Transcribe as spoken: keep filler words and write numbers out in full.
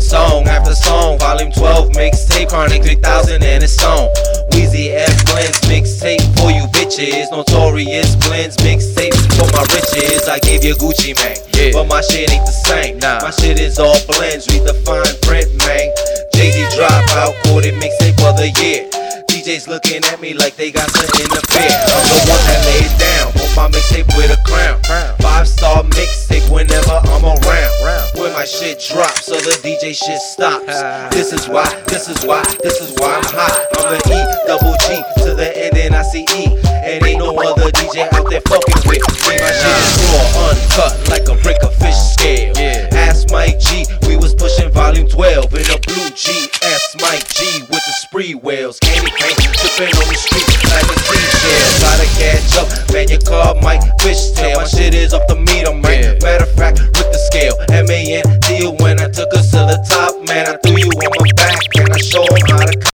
Song after song, volume twelve, mixtape, Chronic three thousand and it's on. Weezy F Blends, mixtape for you bitches. Notorious Blends, mixtape for my riches. I gave you Gucci Mane, yeah, but my shit ain't the same. Nah. My shit is all blends, read the fine print, man. Jay-Z Dropout, quoted mixtape of the year. D Js looking at me like they got something in the beer. I'm the one that laid down, put my mixtape with a crown. Five star mixtape whenever I'm around. When my shit drops, so the D J shit stops. This is why, this is why, this is why I'm hot. I'm the E, double G, to the end and I see E. And ain't no other D J out there fucking with me. My shit is raw, uncut, like a brick of fish scale. Ask Mike G, we was pushing volume twelve in a blue G S Mike G with the spree whales. Candy paint, tripping on the street like a seashell. Try to catch up, man, your car might fishtail. My shit is off the meter, man. Matter of fact, with the scale, M A N T when I took us to the top, man, I threw you on my back and I show 'em how